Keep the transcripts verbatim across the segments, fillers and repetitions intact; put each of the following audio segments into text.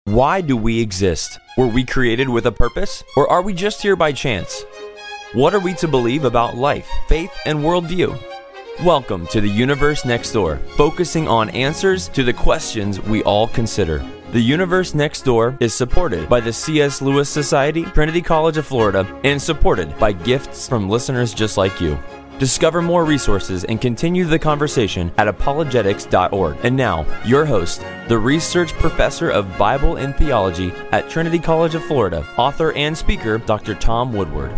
Why do we exist? Were we created with a purpose, or are we just here by chance? What are we to believe about life, faith, and worldview? Welcome to The Universe Next Door, focusing on answers to the questions we all consider. The Universe Next Door is supported by the C S Lewis Society, Trinity College of Florida, and supported by gifts from listeners just like you. Discover more resources and continue the conversation at apologetics dot org. And now, your host, the research professor of Bible and theology at Trinity College of Florida, author and speaker, Doctor Tom Woodward.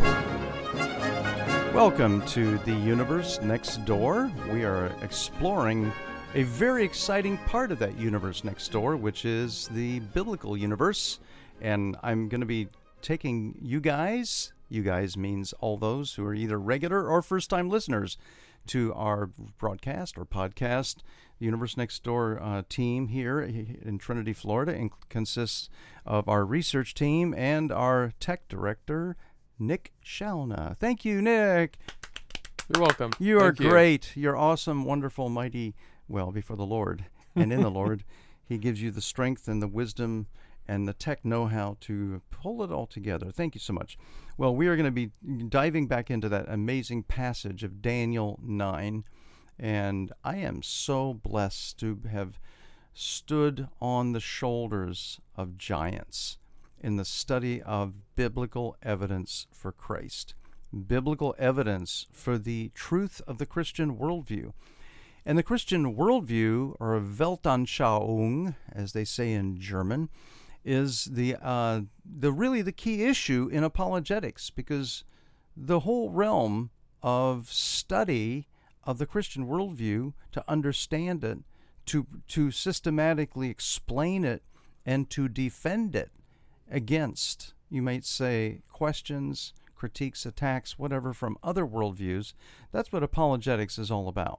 Welcome to The Universe Next Door. We are exploring a very exciting part of that universe next door, which is the biblical universe. And I'm going to be taking you guys, you guys means all those who are either regular or first-time listeners to our broadcast or podcast. The Universe Next Door uh, team here in Trinity, Florida, and consists of our research team and our tech director, Nick Shalna. Thank you, Nick. You're welcome. You are Thank you. great. You're awesome, wonderful, mighty, well, before the Lord and in the Lord. He gives you the strength and the wisdom and the tech know-how to pull it all together. Thank you so much. Well, we are going to be diving back into that amazing passage of Daniel nine, and I am so blessed to have stood on the shoulders of giants in the study of biblical evidence for Christ, biblical evidence for the truth of the Christian worldview. And the Christian worldview, or Weltanschauung, as they say in German, is the uh, the really the key issue in apologetics, because the whole realm of study of the Christian worldview, to understand it, to to systematically explain it, and to defend it against, you might say, questions, critiques, attacks, whatever, from other worldviews. That's what apologetics is all about.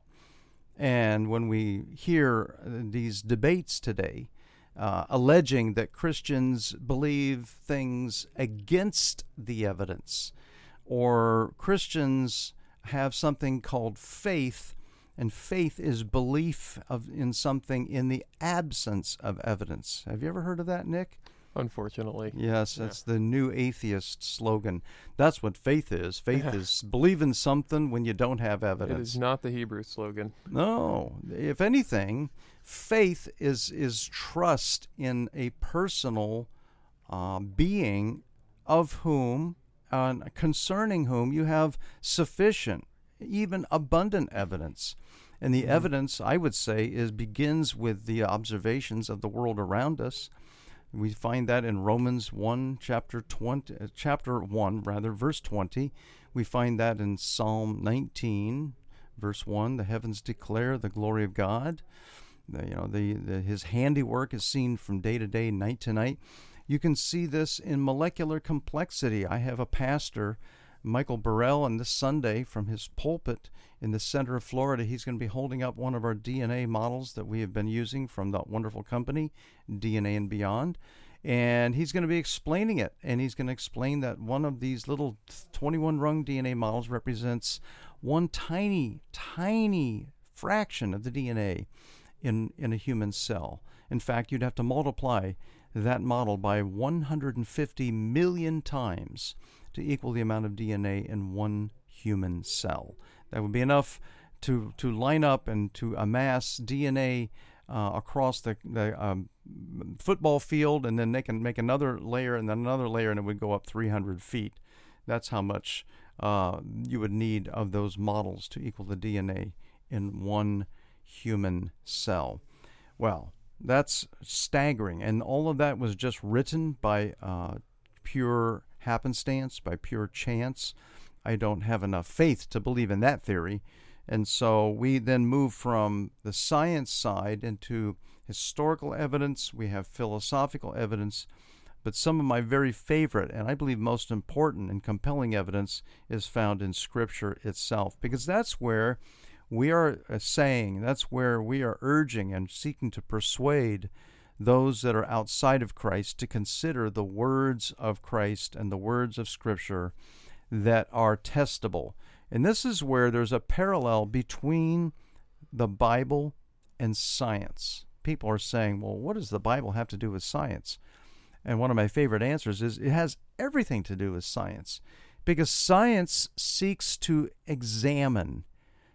And when we hear these debates today, uh, alleging that Christians believe things against the evidence, or Christians have something called faith, and faith is belief of in something in the absence of evidence. Have you ever heard of that, Nick? Unfortunately. Yes, Yeah. that's the new atheist slogan. That's what faith is. Faith is believe in something when you don't have evidence. It is not the Hebrew slogan. No. If anything, faith is is trust in a personal uh, being of whom, uh, concerning whom you have sufficient, even abundant evidence. And the mm-hmm. evidence, I would say, is begins with the observations of the world around us. We find that in Romans one, chapter twenty, uh, chapter one, rather, verse twenty. We find that in Psalm nineteen, verse one. The heavens declare the glory of God. The, you know, the, the His handiwork is seen from day to day, night to night. You can see this in molecular complexity. I have a pastor, Michael Burrell, and this Sunday from his pulpit in the center of Florida, he's going to be holding up one of our D N A models that we have been using from that wonderful company, D N A and Beyond. And he's going to be explaining it. And he's going to explain that one of these little twenty-one rung D N A models represents one tiny, tiny fraction of the D N A in, in a human cell. In fact, you'd have to multiply that model by one hundred fifty million times to equal the amount of D N A in one human cell. That would be enough to to line up and to amass D N A uh, across the, the um, football field, and then they can make another layer and then another layer, and it would go up three hundred feet. That's how much uh, you would need of those models to equal the D N A in one human cell. Well, that's staggering, and all of that was just written by uh, pure happenstance, by pure chance. I don't have enough faith to believe in that theory. And so we then move from the science side into historical evidence. We have philosophical evidence. But some of my very favorite, and I believe most important and compelling evidence, is found in Scripture itself. Because that's where we are saying, that's where we are urging and seeking to persuade those that are outside of Christ to consider the words of Christ and the words of Scripture that are testable. And this is where there's a parallel between the Bible and science. People are saying, well, what does the Bible have to do with science? And one of my favorite answers is it has everything to do with science, because science seeks to examine,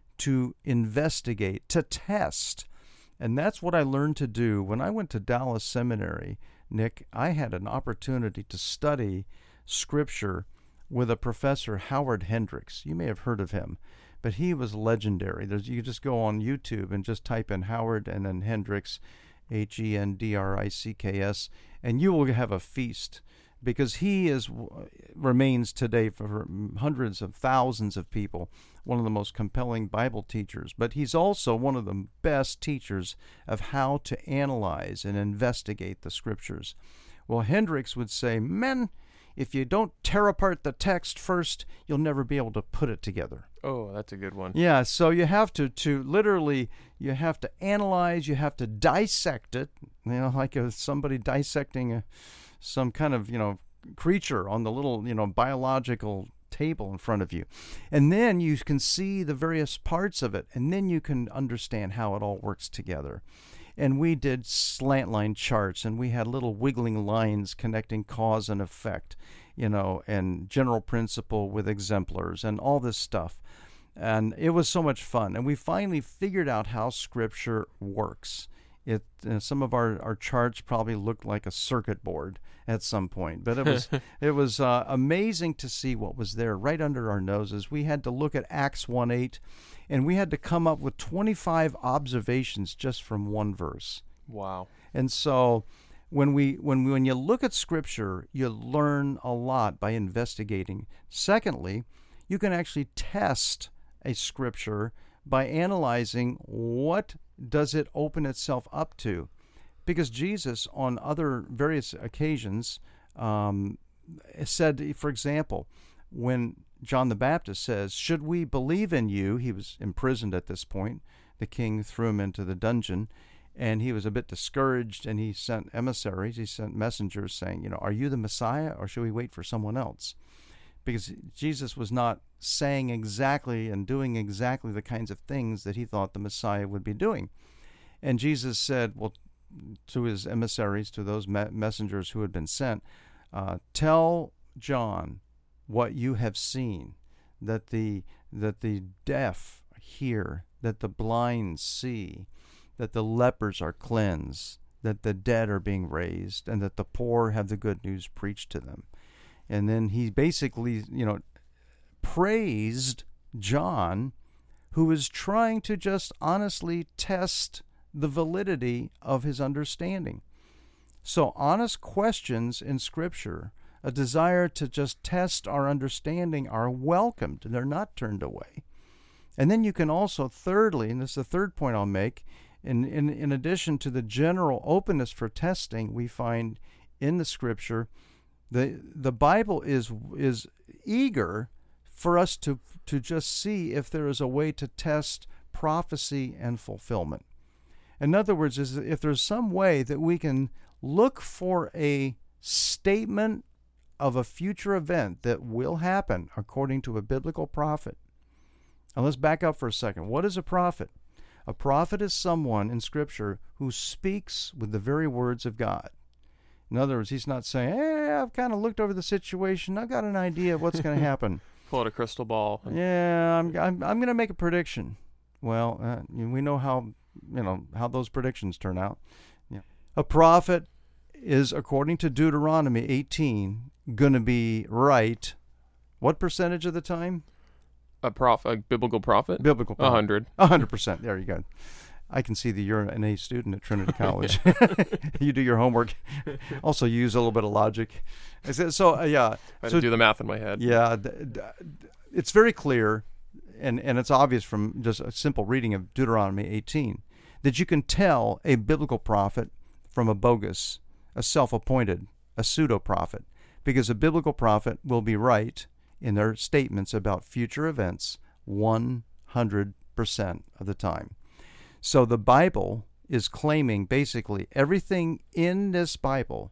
to investigate, to test. And that's what I learned to do when I went to Dallas Seminary. Nick, I had an opportunity to study Scripture with a professor, Howard Hendricks. You may have heard of him, but he was legendary. There's, you just go on YouTube and just type in Howard and then Hendricks, H E N D R I C K S, and you will have a feast, because he is remains today for hundreds of thousands of people one of the most compelling Bible teachers. But he's also one of the best teachers of how to analyze and investigate the Scriptures. Well, Hendricks would say, men, if you don't tear apart the text first, you'll never be able to put it together. Oh, that's a good one. Yeah, so you have to, to literally, you have to analyze, you have to dissect it, you know, like a, somebody dissecting a, some kind of, you know, creature on the little, you know, biological table in front of you. And then you can see the various parts of it, and then you can understand how it all works together. And we did slant line charts, and we had little wiggling lines connecting cause and effect, you know, and general principle with exemplars and all this stuff. And it was so much fun. And we finally figured out how Scripture works. It uh, some of our, our charts probably looked like a circuit board at some point, but it was it was uh, amazing to see what was there right under our noses. We had to look at Acts one eight, and we had to come up with twenty-five observations just from one verse. Wow. And so when we when when you look at Scripture, you learn a lot by investigating. Secondly, you can actually test a Scripture by analyzing what does it open itself up to. Because Jesus, on other various occasions, um, said, for example, when John the Baptist says, should we believe in you? He was imprisoned at this point. The king threw him into the dungeon, and he was a bit discouraged, and he sent emissaries, he sent messengers saying, you know, are you the Messiah, or should we wait for someone else? Because Jesus was not saying exactly and doing exactly the kinds of things that he thought the Messiah would be doing. And Jesus said, well, to his emissaries, to those me- messengers who had been sent, uh, tell John what you have seen, that the that the deaf hear, that the blind see, that the lepers are cleansed, that the dead are being raised, and that the poor have the good news preached to them. And then he basically, you know, praised John, who was trying to just honestly test the validity of his understanding. So honest questions in Scripture, a desire to just test our understanding, are welcomed. They're not turned away. And then you can also, thirdly, and this is the third point I'll make, in, in, in addition to the general openness for testing, we find in the Scripture, the the Bible is is eager for us to, to just see if there is a way to test prophecy and fulfillment. In other words, is if there's some way that we can look for a statement of a future event that will happen according to a biblical prophet. Now let's back up for a second. What is a prophet? A prophet is someone in Scripture who speaks with the very words of God. In other words, he's not saying, hey, I've kind of looked over the situation. I've got an idea of what's going to happen. Pull out a crystal ball. Yeah, I'm I'm, I'm going to make a prediction. Well, uh, we know how you know how those predictions turn out. Yeah. A prophet is, according to Deuteronomy eighteen, going to be right. What percentage of the time? A prof, a biblical prophet. Biblical prophet. A hundred. A hundred percent. There you go. I can see that you're an A student at Trinity College. You do your homework. Also, you use a little bit of logic. So, uh, yeah. I had so, to do the math in my head. Yeah. D- d- it's very clear, and, and it's obvious from just a simple reading of Deuteronomy eighteen, that you can tell a biblical prophet from a bogus, a self-appointed, a pseudo-prophet, because a biblical prophet will be right in their statements about future events one hundred percent of the time. So the Bible is claiming basically everything in this Bible,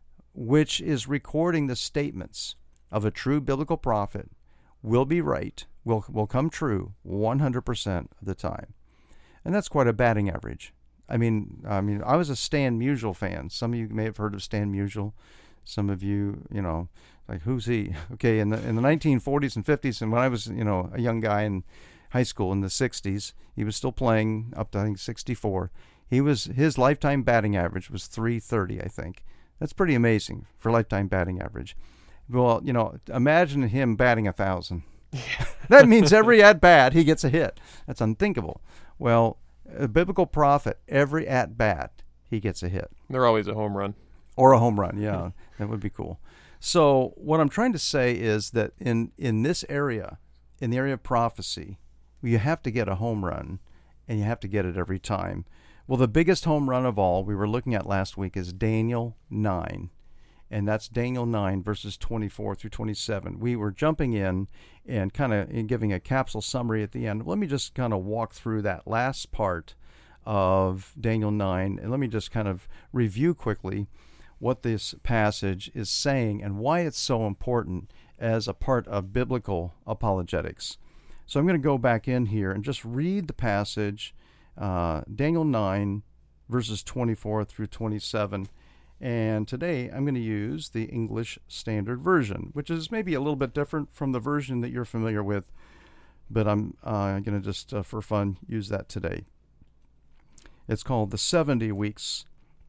which is recording the statements of a true biblical prophet, will be right, will will come true one hundred percent of the time. And that's quite a batting average. I mean, I mean, I was a Stan Musial fan. Some of you may have heard of Stan Musial. Some of you, you know, like, who's he? Okay, in the in the nineteen forties and fifties, and when I was, you know, a young guy in high school in the sixties, he was still playing up to, I think, sixty-four. He was his lifetime batting average was three thirty, I think. That's pretty amazing for lifetime batting average. Well, you know, imagine him batting a thousand. That means every at bat he gets a hit. That's unthinkable. Well, a biblical prophet, every at bat he gets a hit. They're always a home run. Or a home run, yeah. That would be cool. So what I'm trying to say is that in, in this area, in the area of prophecy, you have to get a home run, and you have to get it every time. Well, the biggest home run of all we were looking at last week is Daniel nine. And that's Daniel nine, verses twenty-four through twenty-seven. We were jumping in and kind of giving a capsule summary at the end. Let me just kind of walk through that last part of Daniel nine, and let me just kind of review quickly what this passage is saying and why it's so important as a part of biblical apologetics. So I'm going to go back in here and just read the passage, uh, Daniel nine, verses twenty-four through twenty-seven. And today I'm going to use the English Standard Version, which is maybe a little bit different from the version that you're familiar with, but I'm uh, going to just, uh, for fun, use that today. It's called the seventy weeks.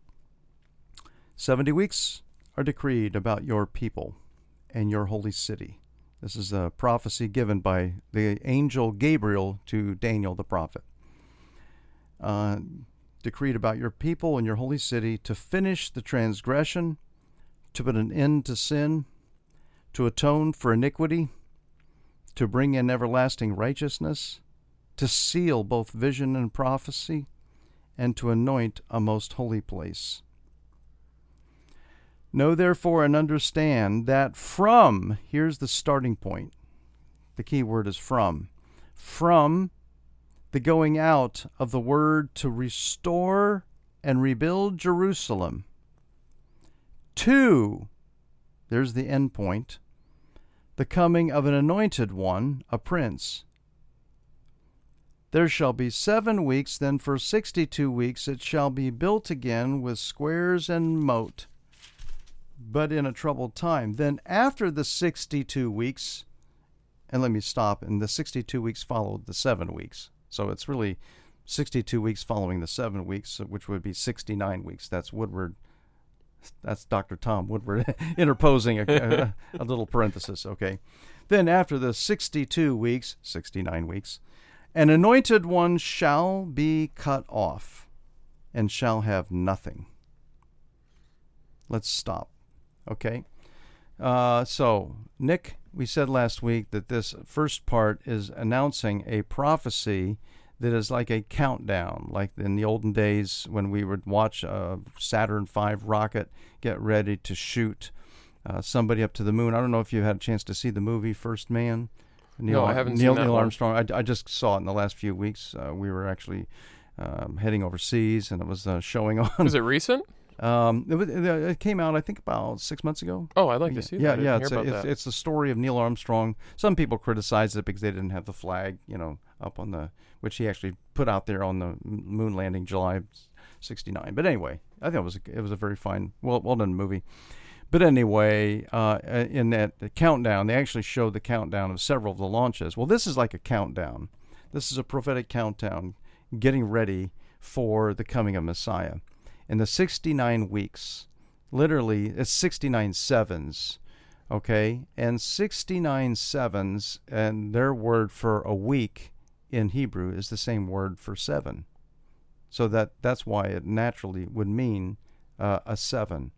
seventy weeks are decreed about your people and your holy city. This is a prophecy given by the angel Gabriel to Daniel the prophet. Uh, decreed about your people and your holy city to finish the transgression, to put an end to sin, to atone for iniquity, to bring in everlasting righteousness, to seal both vision and prophecy, and to anoint a most holy place. Know therefore and understand that from, here's the starting point. The key word is from. From the going out of the word to restore and rebuild Jerusalem, to, there's the end point, the coming of an anointed one, a prince. There shall be seven weeks, then for sixty-two weeks it shall be built again with squares and moat, but in a troubled time. Then after the sixty-two weeks, and let me stop, and the sixty-two weeks followed the seven weeks. So it's really sixty-two weeks following the seven weeks, which would be sixty-nine weeks. That's Woodward. That's Doctor Tom Woodward interposing a, a, a little parenthesis, okay. Then after the sixty-two weeks, sixty-nine weeks, an anointed one shall be cut off and shall have nothing. Let's stop, okay. Uh, so, Nick, we said last week that this first part is announcing a prophecy that is like a countdown, like in the olden days when we would watch a Saturn five rocket get ready to shoot uh, somebody up to the moon. I don't know if you had a chance to see the movie First Man. Neil, no, I haven't Neil, seen that Neil one. Armstrong. I, I just saw it in the last few weeks. Uh, we were actually um, heading overseas, and it was uh, showing on. Was it recent? Um, it, was- it came out, I think, about six months ago. Oh, I'd like yeah, to see yeah, that. I yeah. didn't It's, hear a, about it's that. it's the story of Neil Armstrong. Some people criticize it because they didn't have the flag, you know, up on the, which he actually put out there on the moon landing, July sixty-nine. But anyway, I think it was a, it was a very fine, well well done movie. But anyway, uh, in that the countdown, they actually showed the countdown of several of the launches. Well, this is like a countdown. This is a prophetic countdown, getting ready for the coming of Messiah. In the sixty-nine weeks, literally, it's sixty-nine sevens, okay? And sixty-nine sevens, and their word for a week in Hebrew is the same word for seven. So that that's why it naturally would mean uh, a seven.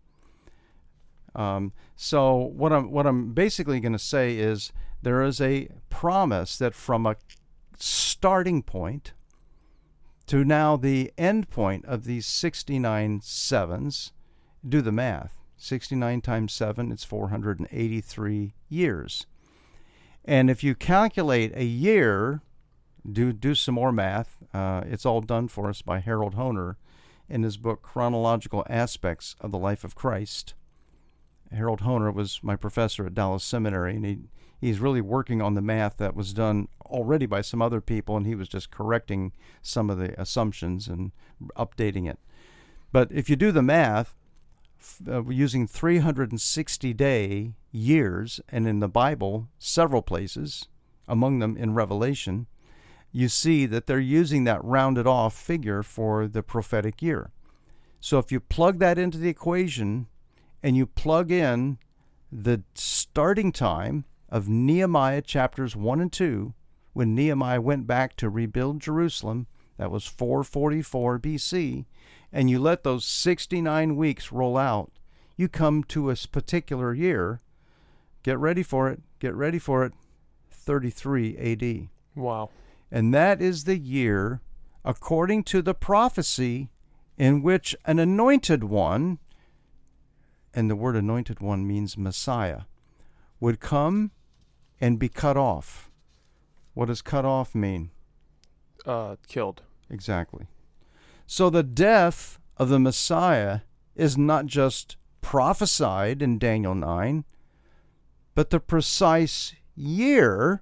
Um, so what I'm what I'm basically going to say is there is a promise that from a starting point to now the end point of these sixty-nine sevens, do the math. sixty-nine times seven, it's four hundred eighty-three years. And if you calculate a year, do do some more math. Uh, it's all done for us by Harold Hoehner in his book Chronological Aspects of the Life of Christ. Harold Honer was my professor at Dallas Seminary, and he he's really working on the math that was done already by some other people, and he was just correcting some of the assumptions and updating it. But if you do the math, uh, using three hundred sixty day years, and in the Bible, several places, among them in Revelation, you see that they're using that rounded off figure for the prophetic year. So if you plug that into the equation and you plug in the starting time of Nehemiah chapters one and two, when Nehemiah went back to rebuild Jerusalem, that was four forty-four B C, and you let those sixty-nine weeks roll out, you come to a particular year. Get ready for it. Get ready for it. thirty-three A D. Wow. And that is the year, according to the prophecy, in which an anointed one, and the word anointed one means Messiah, would come and be cut off. What does cut off mean? Uh, killed. Exactly. So the death of the Messiah is not just prophesied in Daniel nine, but the precise year,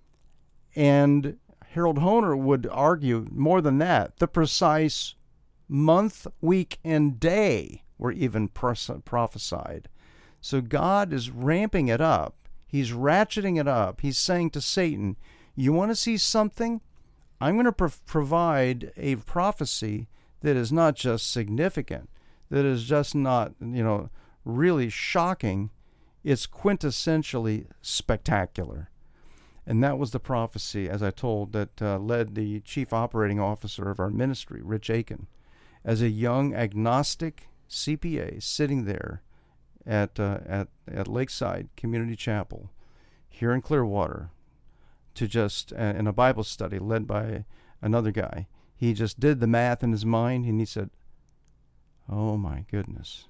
and Harold Honer would argue more than that, the precise month, week, and day were even prophesied. So God is ramping it up. He's ratcheting it up. He's saying to Satan, you want to see something? I'm going to pro- provide a prophecy that is not just significant, that is just not, you know, really shocking. It's quintessentially spectacular. And that was the prophecy, as I told, that uh, led the chief operating officer of our ministry, Rich Aiken, as a young agnostic C P A sitting there at uh, at at Lakeside Community Chapel here in Clearwater, to just uh, in a Bible study led by another guy. He just did the math in his mind, and he said, "Oh my goodness,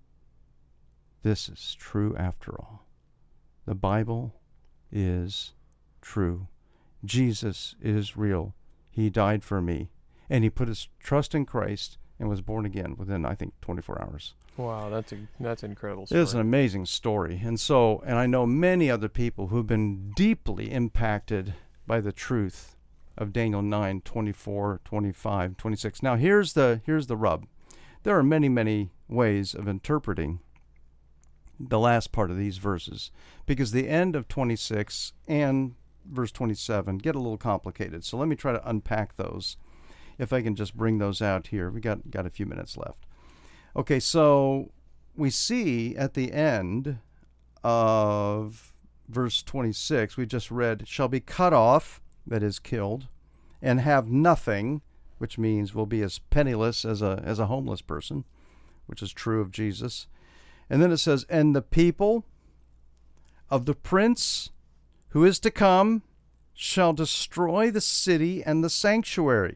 this is true after all. The Bible is true. Jesus is real. He died for me." And he put his trust in Christ and was born again within, I think, twenty-four hours. Wow, that's a that's an incredible story. It's an amazing story. And so, and I know many other people who've been deeply impacted by the truth of Daniel nine, twenty-four, twenty-five, twenty-six. Now, here's the here's the rub. There are many, many ways of interpreting the last part of these verses, because the end of twenty-six and verse twenty-seven get a little complicated. So let me try to unpack those, if I can just bring those out here. We got got a few minutes left. Okay, so we see at the end of verse twenty-six, we just read, shall be cut off, that is killed, and have nothing, which means will be as penniless as a as a homeless person, which is true of Jesus. And then it says, and the people of the prince who is to come shall destroy the city and the sanctuary.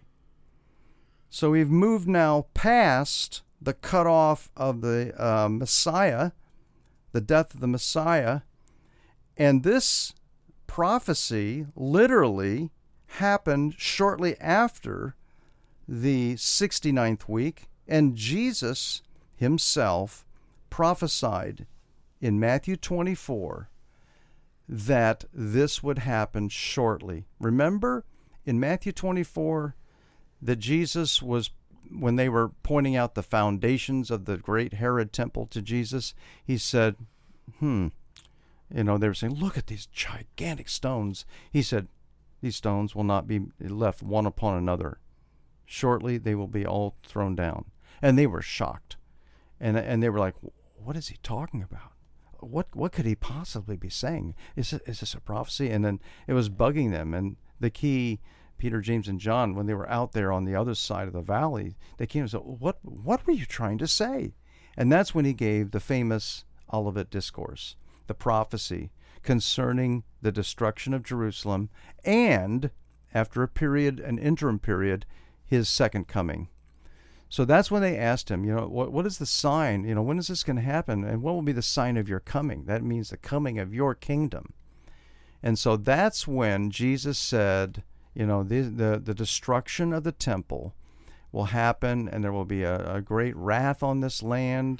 So we've moved now past the cutoff of the uh, Messiah, the death of the Messiah, and this prophecy literally happened shortly after the sixty-ninth week, and Jesus himself prophesied in Matthew twenty-four that this would happen shortly. Remember in Matthew twenty-four that Jesus was, when they were pointing out the foundations of the great Herod temple to Jesus, he said, hmm, you know, they were saying, look at these gigantic stones. He said, these stones will not be left one upon another. Shortly, they will be all thrown down. And they were shocked. And and they were like, what is he talking about? What what could he possibly be saying? Is, it, is this a prophecy? And then it was bugging them. And the key, Peter, James, and John, when they were out there on the other side of the valley, they came and said, what, what were you trying to say? And that's when he gave the famous Olivet Discourse, the prophecy concerning the destruction of Jerusalem, and after a period, an interim period, his second coming. So that's when they asked him, you know, what what is the sign? You know, when is this going to happen? And what will be the sign of your coming? That means the coming of your kingdom. And so that's when Jesus said, you know, the the, the destruction of the temple will happen, and there will be a, a great wrath on this land,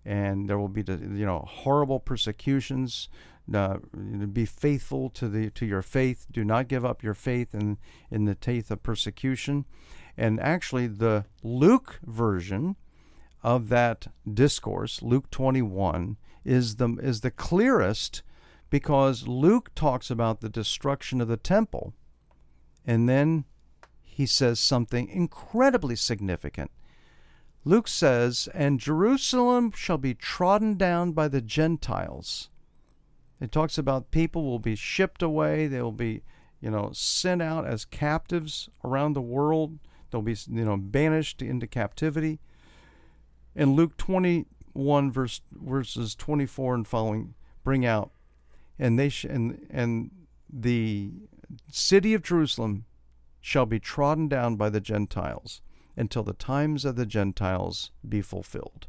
and there will be, you know, horrible persecutions. Uh, be faithful to the to your faith. Do not give up your faith in in the teeth of persecution. And actually, the Luke version of that discourse, Luke twenty-one, is the is the clearest, because Luke talks about the destruction of the temple, and then he says something incredibly significant. Luke says, "And Jerusalem shall be trodden down by the Gentiles." It talks about people will be shipped away. They will be, you know, sent out as captives around the world. They'll be, you know, banished into captivity. And Luke twenty-one, verse verses twenty-four and following, bring out, and they sh- and and the city of Jerusalem shall be trodden down by the Gentiles until the times of the Gentiles be fulfilled.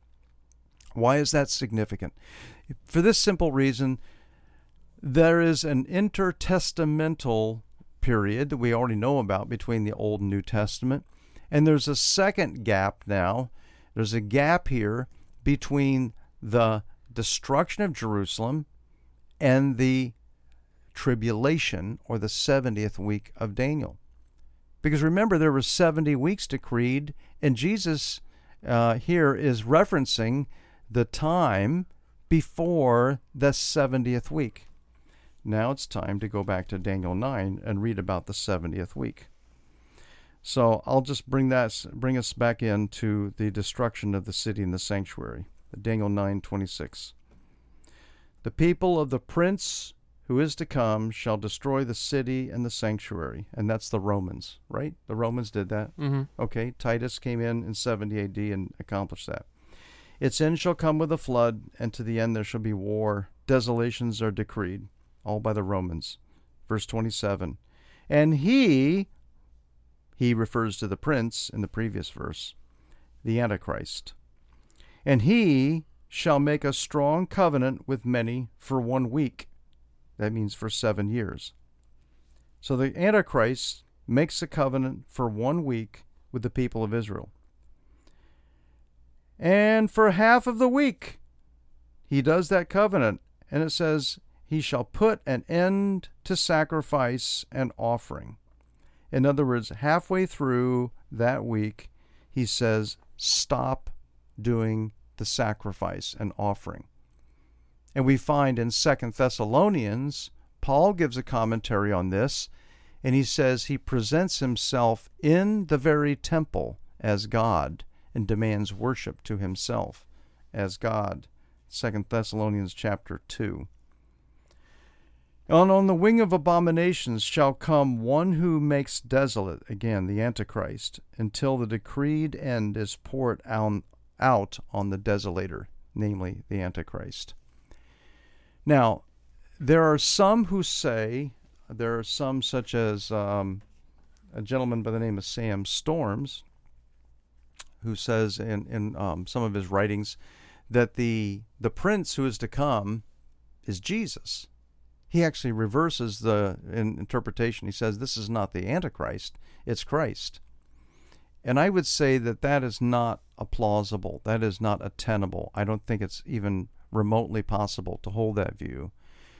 Why is that significant? For this simple reason, there is an intertestamental period that we already know about between the Old and New Testament, and there's a second gap now. There's a gap here between the destruction of Jerusalem and the tribulation, or the seventieth week of Daniel. Because remember, there were seventy weeks decreed, and Jesus uh, here is referencing the time before the seventieth week. Now it's time to go back to Daniel nine and read about the seventieth week. So I'll just bring that bring us back into the destruction of the city and the sanctuary. Daniel nine twenty-six. The people of the prince who is to come shall destroy the city and the sanctuary. And that's the Romans, right? The Romans did that. Mm-hmm. Okay, Titus came in in seventy A D and accomplished that. Its end shall come with a flood, and to the end there shall be war. Desolations are decreed, all by the Romans. Verse twenty-seven. And he, he refers to the prince in the previous verse, the Antichrist. And he shall make a strong covenant with many for one week. That means for seven years. So the Antichrist makes a covenant for one week with the people of Israel. And for half of the week, he does that covenant. And it says, he shall put an end to sacrifice and offering. In other words, halfway through that week, he says, stop doing the sacrifice and offering. And we find in Second Thessalonians, Paul gives a commentary on this, and he says he presents himself in the very temple as God and demands worship to himself as God. Second Thessalonians chapter two. And on the wing of abominations shall come one who makes desolate, again, the Antichrist, until the decreed end is poured out on the desolator, namely the Antichrist. Now, there are some who say, there are some such as um, a gentleman by the name of Sam Storms, who says in, in um, some of his writings that the the prince who is to come is Jesus. He actually reverses the in interpretation. He says this is not the Antichrist, it's Christ. And I would say that that is not a plausible, that is not a tenable. I don't think it's even remotely possible to hold that view,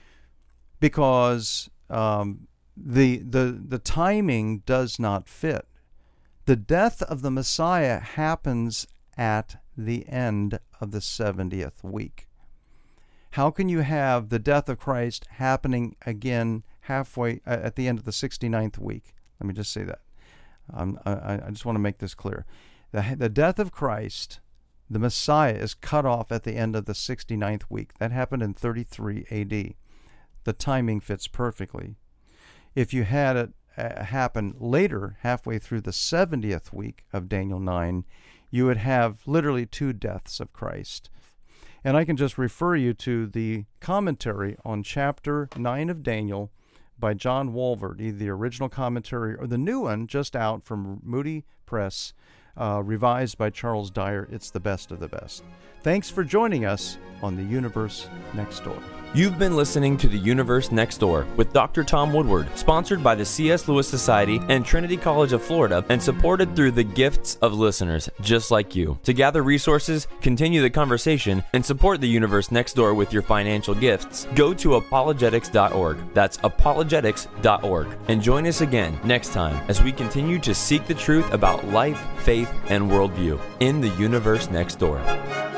because um, the the the timing does not fit. The death of the Messiah happens at the end of the seventieth week. How can you have the death of Christ happening again halfway at the end of the sixty-ninth week? Let me just say that. Um, I, I just want to make this clear. The, the death of Christ, the Messiah, is cut off at the end of the sixty-ninth week. That happened in thirty-three A D. The timing fits perfectly. If you had it uh, happen later, halfway through the seventieth week of Daniel nine, you would have literally two deaths of Christ. And I can just refer you to the commentary on chapter nine of Daniel by John Walvoord, either the original commentary or the new one just out from Moody Press, uh, revised by Charles Dyer. It's the best of the best. Thanks for joining us on The Universe Next Door. You've been listening to The Universe Next Door with Doctor Tom Woodward, sponsored by the C S. Lewis Society and Trinity College of Florida, and supported through the gifts of listeners just like you. To gather resources, continue the conversation, and support The Universe Next Door with your financial gifts, go to apologetics dot org. That's apologetics dot org. And join us again next time as we continue to seek the truth about life, faith, and worldview in The Universe Next Door.